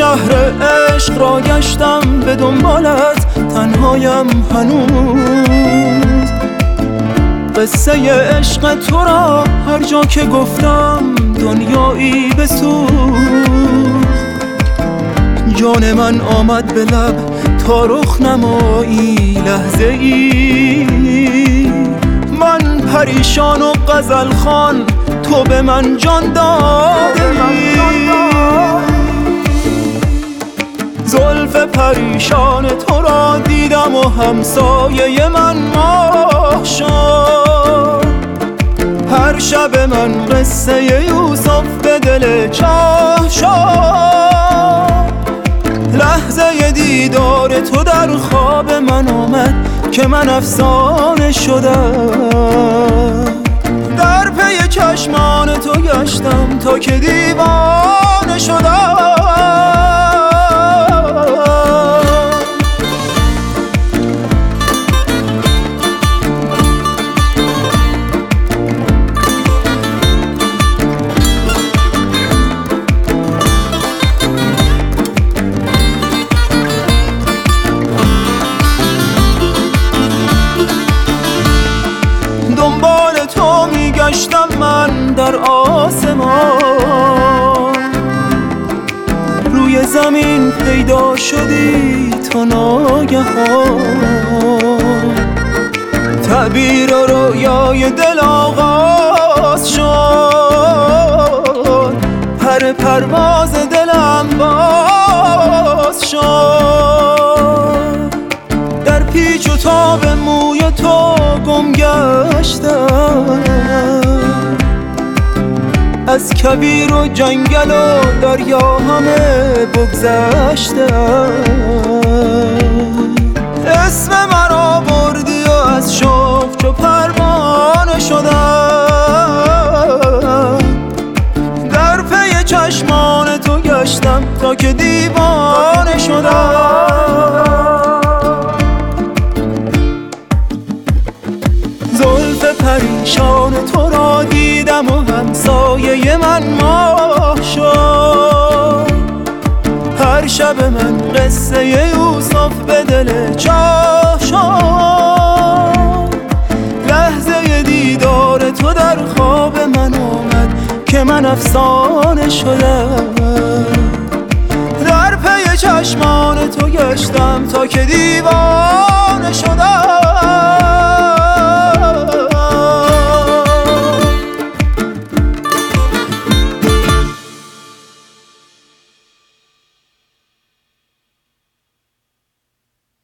شهر عشق را گشتم به دنبالت، تنهایم هنوز. قصه عشق تو را هر جا که گفتم دنیایی بسوز. جان من آمد به لب تا رخ نمایی لحظه ای، من پریشان و غزل خوان، تو به من جان دادی. زلف پریشان تو را دیدم و همسایه من ماه شد. هر شب من قصه یوسف به دل چاه شد. لحظه دیدار تو در خواب من آمد که من افسانه شدم. در پی چشمان تو گشتم تا که دیوانه شدم. دنبال تو میگشتم من در آسمان، روی زمین پیدا شدی تو ناگهان. تعبیر و رویای دل آغاز شد، پر پرواز دلم باز شد. در پیچ و تاب موی تو گم گشتم، از کویر و جنگل و دریا همه بگذشتم. اسم مرا بردی و از شوق چو پروانه شدم. در پی چشمان تو گشتم تا که دیوانه شدم. زلف پریشان تو را دیدم و همسایه من ماه شد. هر شب من قصه یوسف به دل چاه شد. لحظه دیدار تو در خواب من آمد که من افسانه شدم. در پی چشمان تو گشتم تا که دیوار